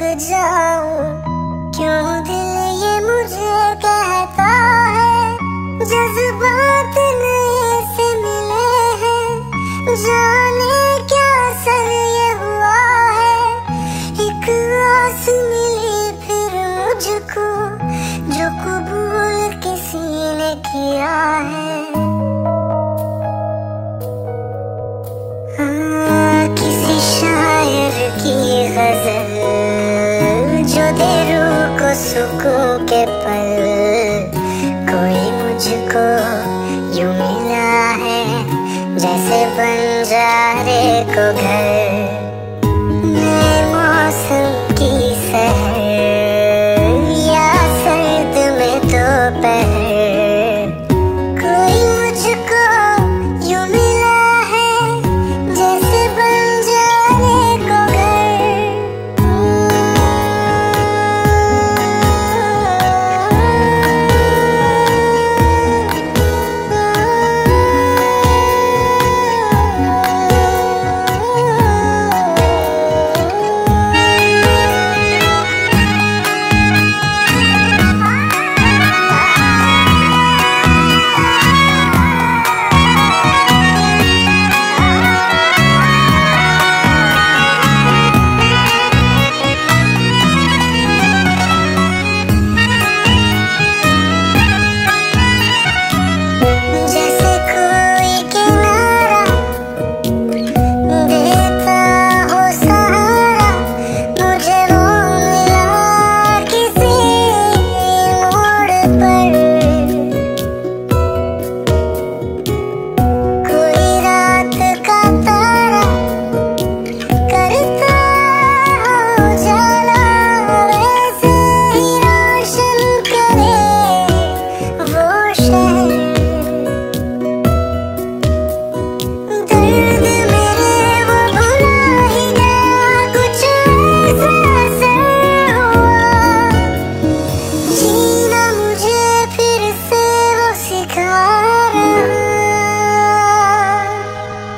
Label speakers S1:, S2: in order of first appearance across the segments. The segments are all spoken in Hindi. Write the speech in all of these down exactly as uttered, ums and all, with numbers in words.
S1: जाऊं, क्यों दिल ये मुझे कहता है जज्बात नए से मिले हैं, जाने क्या सर ये हुआ है। एक आस मिली फिर मुझको जो कबूल किसी ने किया है। हाँ, किसी शायर की गजल जो दे रूह को सुकून के पल, कोई मुझको यूं मिला है जैसे बंजारे को घर। नए मौसम की सहर या सर्द में दोपहर, कोई मुझको यूं मिला है जैसे बंजारे को घर।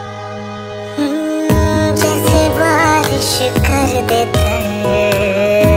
S1: कर देता है